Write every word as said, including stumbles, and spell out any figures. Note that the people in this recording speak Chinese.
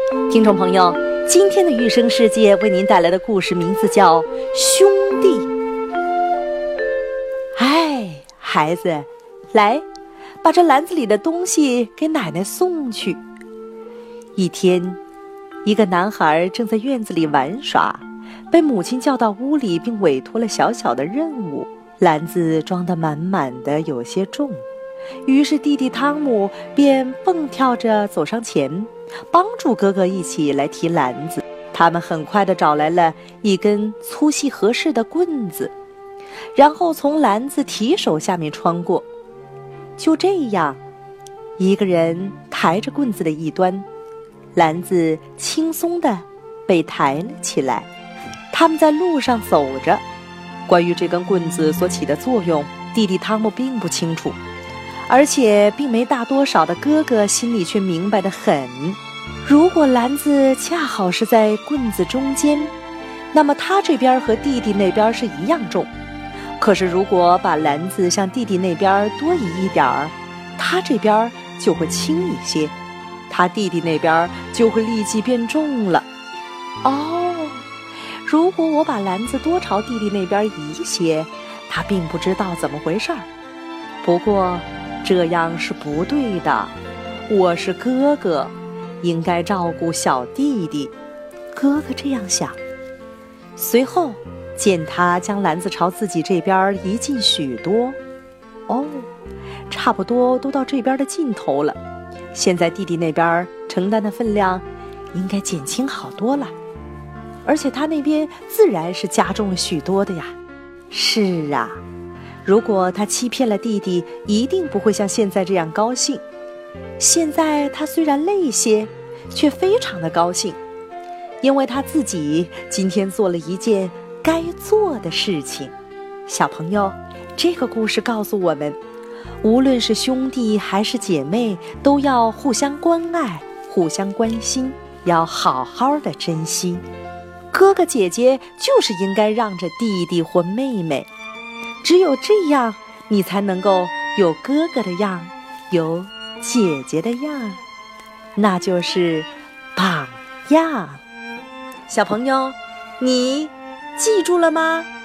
听众朋友，今天的育生世界为您带来的故事名字叫《兄弟》。哎，孩子，来，把这篮子里的东西给奶奶送去。一天，一个男孩正在院子里玩耍，被母亲叫到屋里，并委托了小小的任务。篮子装得满满的，有些重，于是弟弟汤姆便蹦跳着走上前，帮助哥哥一起来提篮子。他们很快地找来了一根粗细合适的棍子，然后从篮子提手下面穿过。就这样，一个人抬着棍子的一端，篮子轻松地被抬了起来。他们在路上走着，关于这根棍子所起的作用，弟弟汤姆并不清楚，而且并没大多少的哥哥心里却明白得很。如果篮子恰好是在棍子中间，那么他这边和弟弟那边是一样重。可是如果把篮子向弟弟那边多移一点儿，他这边就会轻一些，他弟弟那边就会立即变重了。哦，如果我把篮子多朝弟弟那边移一些，他并不知道怎么回事儿。不过这样是不对的，我是哥哥，应该照顾小弟弟。哥哥这样想。随后见他将篮子朝自己这边移近许多，哦，差不多都到这边的尽头了。现在弟弟那边承担的分量应该减轻好多了，而且他那边自然是加重了许多的呀。是啊，如果他欺骗了弟弟，一定不会像现在这样高兴。现在他虽然累些，却非常的高兴，因为他自己今天做了一件该做的事情。小朋友，这个故事告诉我们，无论是兄弟还是姐妹，都要互相关爱，互相关心，要好好的珍惜。哥哥姐姐就是应该让着弟弟或妹妹，只有这样，你才能够有哥哥的样，有姐姐的样，那就是榜样。小朋友，你记住了吗？